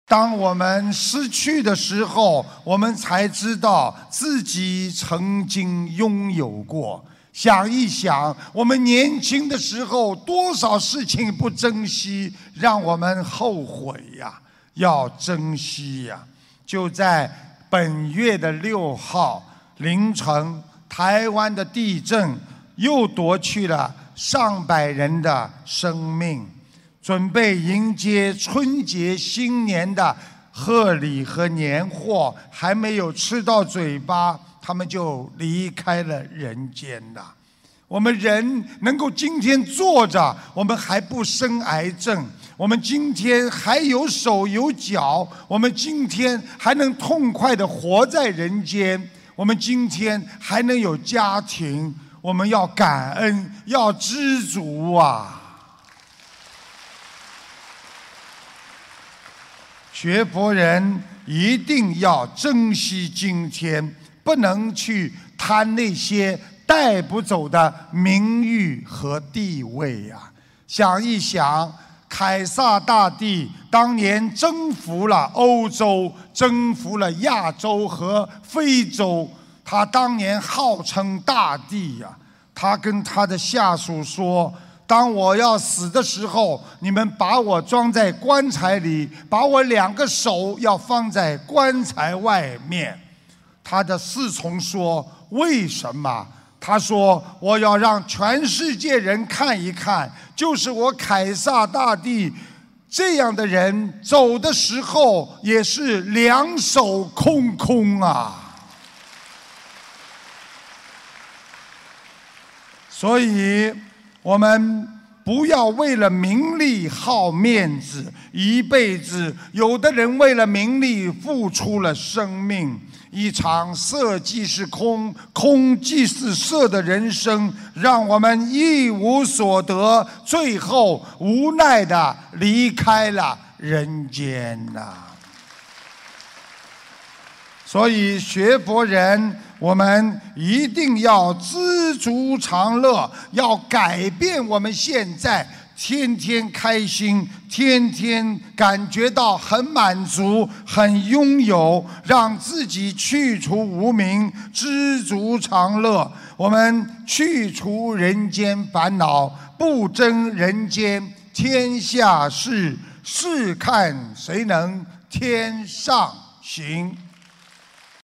当我们失去的时候，我们才知道自己曾经拥有过。想一想，我们年轻的时候，多少事情不珍惜，让我们后悔呀！要珍惜呀！就在本月的6号凌晨，台湾的地震又夺去了上百人的生命。准备迎接春节新年的贺礼和年货还没有吃到嘴巴，他们就离开了人间了。我们人能够今天坐着，我们还不生癌症，我们今天还有手有脚，我们今天还能痛快地活在人间，我们今天还能有家庭，我们要感恩，要知足啊！学佛人一定要珍惜今天，不能去贪那些带不走的名誉和地位呀！想一想，凯撒大帝当年征服了欧洲，征服了亚洲和非洲，他当年号称大帝呀！他跟他的下属说，当我要死的时候，你们把我装在棺材里，把我2个手要放在棺材外面。他的侍从说，为什么？他说，我要让全世界人看一看，就是我凯撒大帝这样的人走的时候也是2手空空啊。所以我们不要为了名利好面子，一辈子有的人为了名利付出了生命。一场色即是空，空即是色的人生，让我们一无所得，最后无奈地离开了人间呐。所以学佛人，我们一定要知足常乐，要改变我们现在天天开心，天天感觉到很满足、很拥有，让自己去除无明，知足常乐。我们去除人间烦恼，不争人间天下事，试看谁能天上行。